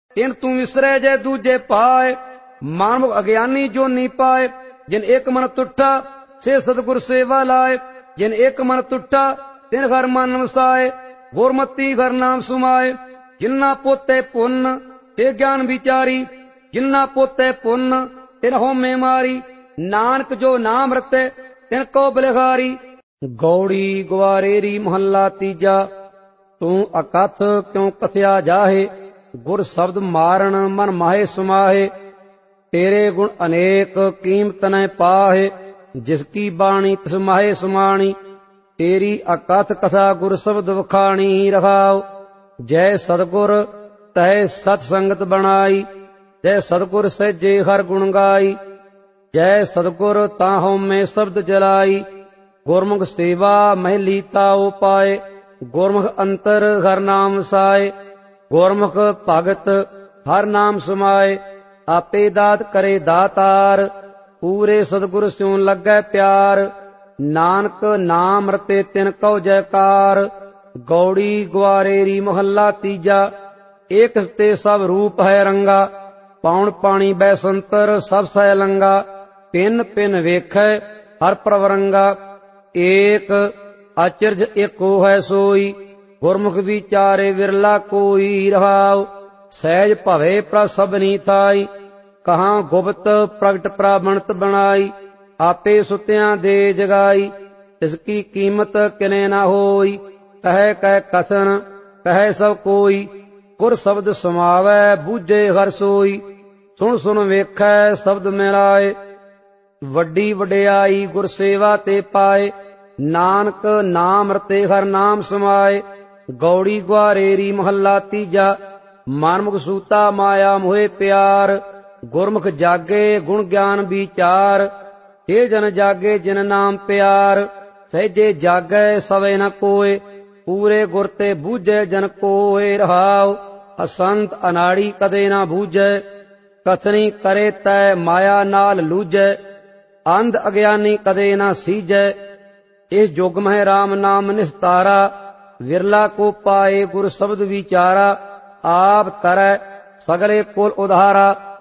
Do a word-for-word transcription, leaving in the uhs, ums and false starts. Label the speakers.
Speaker 1: तिन तू विसरे जय दूजे पाए। मानव अज्ञानी जो नी पाए। जिन एक मन तुठा से सतगुर सेवा लाए। जिन एक मन तुठा तिन घर मन वसाए। गुरमती घर नाम सुमाए। जिन्ना पोते पुन्न ते ज्ञान विचारी। जिन्ना पोते पुन्न तिन होमे मारी। नानक जो नाम रते तिन को बलिहारी। गौड़ी ग्वारेरी महला तीजा। तू अकथ क्यों कथया जाहे। गुर शब्द मारण मन माहे सुमाहे। तेरे गुण अनेक कीमत न पाहे। जिसकी बाणी तिस माहे सुमाणी। तेरी अकथ कथा गुर शब्द वखाणी रखाओ। जय सतगुर तय सत संगत बनाई। जय सतगुर सहजे हर गुण गाई। जय सतगुर ताहों में शब्द जलाई। गुरमुख सेवा महली ताओ पाए। गुरमुख अंतर हर नाम साए। गुरमुख भगत हर नाम समाए। आपे दात करे दातार। पूरे सतगुर स्यों लगै प्यार। नानक नाम रते तिन कौ जयकार। गौड़ी ग्वारेरी महला तीजा। एक ते सब रूप है रंगा। पाउन पानी बैसंतर सब सह लंगा। पिन पिन वेखै हर प्रवरंगा। एक अचरज एको है सोई। गुरमुख विचारे विरला कोई रहाओ। सहज भवे प्रसबनी थाई। कहाँ गुप्त प्रगट प्राबणत बनाई। आपे सुत्यां दे जगाई। इसकी कीमत किने ना होई। कह कह कथन कह सब कोई। गुर शब्द समावै बूझे हर सोई। सुन सुन वेखै शब्द मिलाए। वड्डी वडियाई गुर सेवा ते पाए। नानक नाम रते हर नाम समाए। गौड़ी ग्वारेरी महला तीजा। मानमुख सूता माया मोहे प्यार। गुरमुख जागे गुण ज्ञान विचार। हे जन जागे जिन नाम प्यार। सहजे जागै सवे न कोय। पूरे गुर ते बूझे जन कोय रहाओ। असंत अनाड़ी कदे ना बूझै। कथनी करे तै माया नाल लूझै। अंध अज्ञानी कदे ना सीझै। इस जुग में राम नाम निस्तारा। विरला को पाए गुर शब्द विचारा। आप तरੈ सगले कुल उधारा।